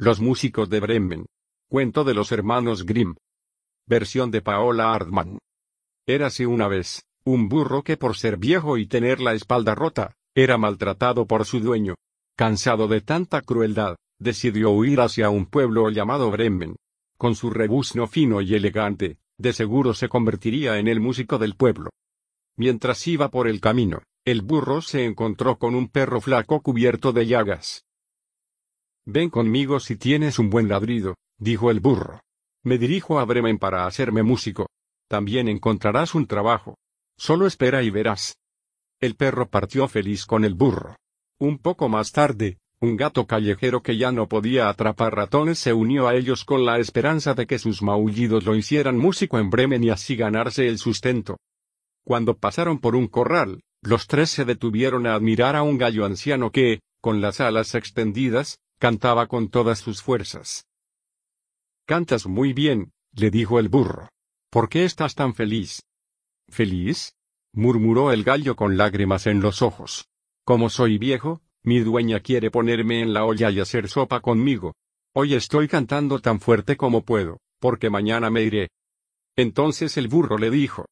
Los músicos de Bremen. Cuento de los hermanos Grimm. Versión de Paola Ardman. Érase una vez, un burro que por ser viejo y tener la espalda rota, era maltratado por su dueño. Cansado de tanta crueldad, decidió huir hacia un pueblo llamado Bremen. Con su rebuzno fino y elegante, de seguro se convertiría en el músico del pueblo. Mientras iba por el camino, el burro se encontró con un perro flaco cubierto de llagas. «Ven conmigo si tienes un buen ladrido», dijo el burro. «Me dirijo a Bremen para hacerme músico. También encontrarás un trabajo. Solo espera y verás». El perro partió feliz con el burro. Un poco más tarde, un gato callejero que ya no podía atrapar ratones se unió a ellos con la esperanza de que sus maullidos lo hicieran músico en Bremen y así ganarse el sustento. Cuando pasaron por un corral, los tres se detuvieron a admirar a un gallo anciano que, con las alas extendidas, cantaba con todas sus fuerzas. «Cantas muy bien», le dijo el burro. «¿Por qué estás tan feliz?» «¿Feliz?», murmuró el gallo con lágrimas en los ojos. «Como soy viejo, mi dueña quiere ponerme en la olla y hacer sopa conmigo. Hoy estoy cantando tan fuerte como puedo, porque mañana me iré». Entonces el burro le dijo: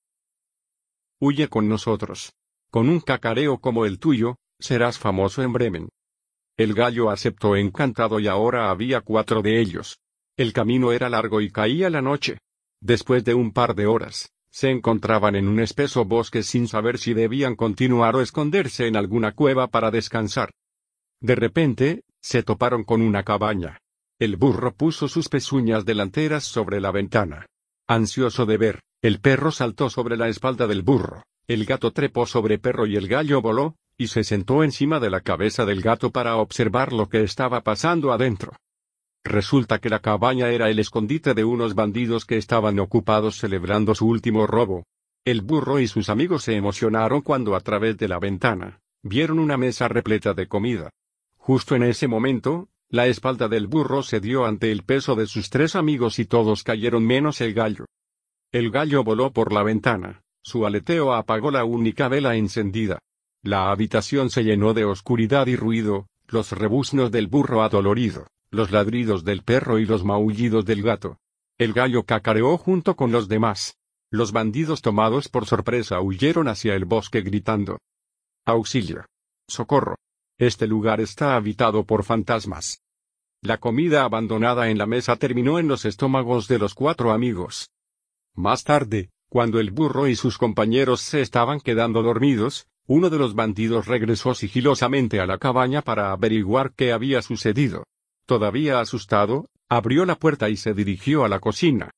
«Huye con nosotros. Con un cacareo como el tuyo, serás famoso en Bremen». El gallo aceptó encantado y ahora había 4 de ellos. El camino era largo y caía la noche. Después de un par de horas, se encontraban en un espeso bosque sin saber si debían continuar o esconderse en alguna cueva para descansar. De repente, se toparon con una cabaña. El burro puso sus pezuñas delanteras sobre la ventana. Ansioso de ver, el perro saltó sobre la espalda del burro, el gato trepó sobre perro y el gallo voló, y se sentó encima de la cabeza del gato para observar lo que estaba pasando adentro. Resulta que la cabaña era el escondite de unos bandidos que estaban ocupados celebrando su último robo. El burro y sus amigos se emocionaron cuando a través de la ventana, vieron una mesa repleta de comida. Justo en ese momento, la espalda del burro cedió ante el peso de sus 3 amigos y todos cayeron menos el gallo. El gallo voló por la ventana, su aleteo apagó la única vela encendida. La habitación se llenó de oscuridad y ruido, los rebuznos del burro adolorido, los ladridos del perro y los maullidos del gato. El gallo cacareó junto con los demás. Los bandidos tomados por sorpresa huyeron hacia el bosque gritando: «¡Auxilio! ¡Socorro! Este lugar está habitado por fantasmas». La comida abandonada en la mesa terminó en los estómagos de los 4 amigos. Más tarde, cuando el burro y sus compañeros se estaban quedando dormidos, uno de los bandidos regresó sigilosamente a la cabaña para averiguar qué había sucedido. Todavía asustado, abrió la puerta y se dirigió a la cocina.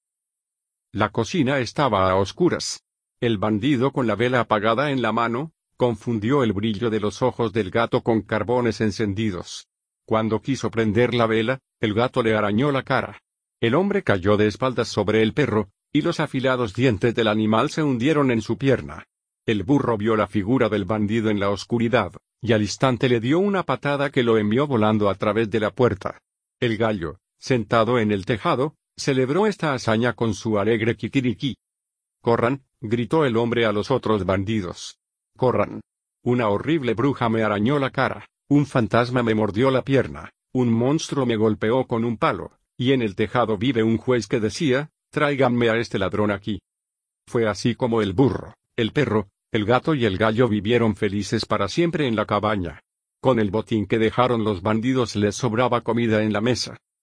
La cocina estaba a oscuras. El bandido, con la vela apagada en la mano, confundió el brillo de los ojos del gato con carbones encendidos. Cuando quiso prender la vela, el gato le arañó la cara. El hombre cayó de espaldas sobre el perro, y los afilados dientes del animal se hundieron en su pierna. El burro vio la figura del bandido en la oscuridad, y al instante le dio una patada que lo envió volando a través de la puerta. El gallo, sentado en el tejado, celebró esta hazaña con su alegre kikiriki. «¡Corran!», gritó el hombre a los otros bandidos. «¡Corran! Una horrible bruja me arañó la cara, un fantasma me mordió la pierna, un monstruo me golpeó con un palo, y en el tejado vive un juez que decía: tráiganme a este ladrón aquí». Fue así como el burro, el perro, el gato y el gallo vivieron felices para siempre en la cabaña. Con el botín que dejaron los bandidos les sobraba comida en la mesa.